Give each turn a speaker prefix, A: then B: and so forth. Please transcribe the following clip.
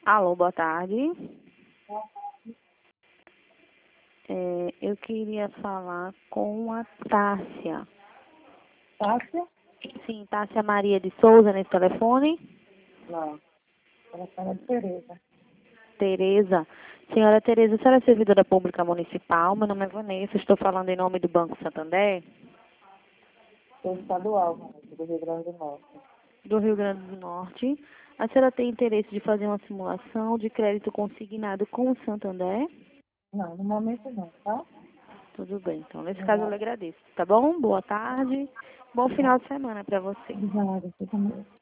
A: Alô, boa tarde. Eu queria falar com a Tássia.
B: Tássia?
A: Sim, Tássia Maria de Souza nesse telefone.
B: Não. Ela fala de Tereza.
A: Tereza. Senhora Tereza, a senhora é servidora pública municipal. Meu nome é Vanessa, estou falando em nome do Banco Santander,
B: Sou estadual, do Rio Grande do Norte.
A: do Rio Grande do Norte. A senhora tem interesse de fazer uma simulação de crédito consignado com o Santander?
B: Não, no momento não, tá?
A: Tudo bem, então nesse caso eu lhe
B: Obrigada.
A: agradeço. Tá bom? Boa tarde. Bom final de semana para você.
B: Obrigada, você também.